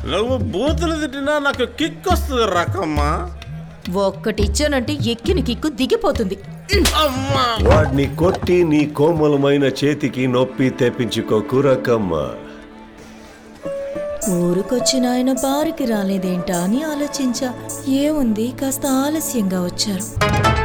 నువ్వు బూతులు తిట్టినా నాకు కిక్ వస్తుంది రకమ్మా. ఒక్కటిచ్చానంటే ఎక్కిన కిక్కు దిగిపోతుంది. వాడిని కొట్టి నీ కోమలమైన చేతికి నొప్పి తెప్పించుకోకు రకమ్మ. ఊరికొచ్చిన ఆయన బారికి రాలేదేంటా అని ఆలోచించా. ఏముంది, కాస్త ఆలస్యంగా వచ్చారు.